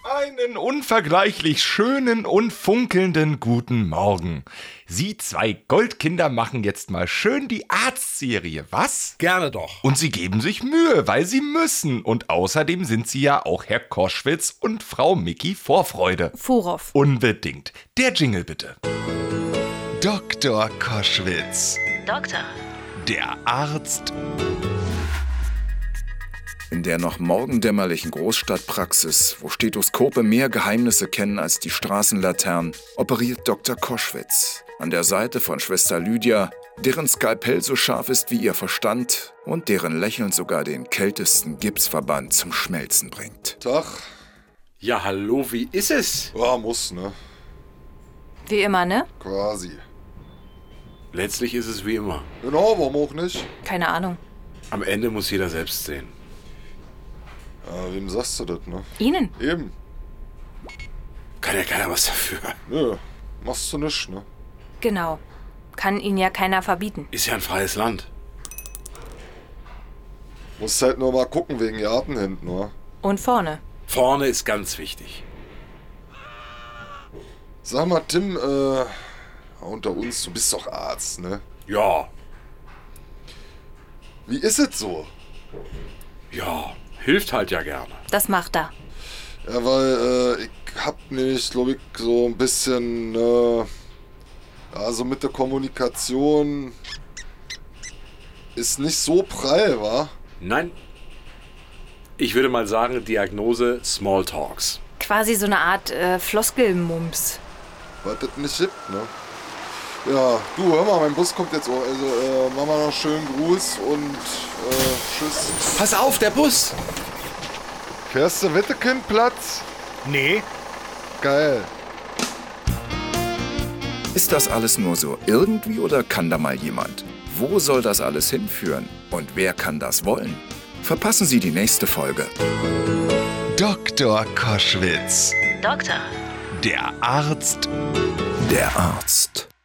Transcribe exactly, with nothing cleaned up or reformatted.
Einen unvergleichlich schönen und funkelnden guten Morgen. Sie zwei Goldkinder machen jetzt mal schön die Arztserie, was? Gerne doch. Und sie geben sich Mühe, weil sie müssen. Und außerdem sind sie ja auch Herr Koschwitz und Frau Micky Vorfreude. Furov. Unbedingt. Der Jingle bitte. Doktor Koschwitz. Doktor. Der Arzt. In der noch morgendämmerlichen Großstadtpraxis, wo Stethoskope mehr Geheimnisse kennen als die Straßenlaternen, operiert Doktor Koschwitz an der Seite von Schwester Lydia, deren Skalpell so scharf ist wie ihr Verstand und deren Lächeln sogar den kältesten Gipsverband zum Schmelzen bringt. Tag. Ja, hallo, wie ist es? Ja, muss, ne? Wie immer, ne? Quasi. Letztlich ist es wie immer. Genau, warum auch nicht? Keine Ahnung. Am Ende muss jeder selbst sehen. Ja, wem sagst du das, ne? Ihnen? Eben. Kann ja keiner was dafür. Nö, machst du nicht, ne? Genau. Kann Ihnen ja keiner verbieten. Ist ja ein freies Land. Musst halt nur mal gucken wegen Garten hinten, ne? Und vorne. Vorne ist ganz wichtig. Sag mal, Tim, äh, unter uns, du bist doch Arzt, ne? Ja, Wie ist es so? ja, hilft halt ja gerne. Das macht er. Ja, weil, äh, ich hab nämlich, glaube ich, so ein bisschen, äh, also mit der Kommunikation ist nicht so prall, wa? Nein. Ich würde mal sagen, Diagnose Smalltalks. Quasi so eine Art äh, Floskelmumps. Was das nicht gibt, ne? Ja, du, hör mal, mein Bus kommt jetzt auch. Also, äh, mach mal noch schönen Gruß und, äh, tschüss. Pass auf, der Bus! Fährst du Wittekindplatz? Nee, Geil. Ist das alles nur so irgendwie oder kann da mal jemand? Wo soll das alles hinführen? Und wer kann das wollen? Verpassen Sie die nächste Folge. Doktor Koschwitz. Doktor. Der Arzt. Der Arzt.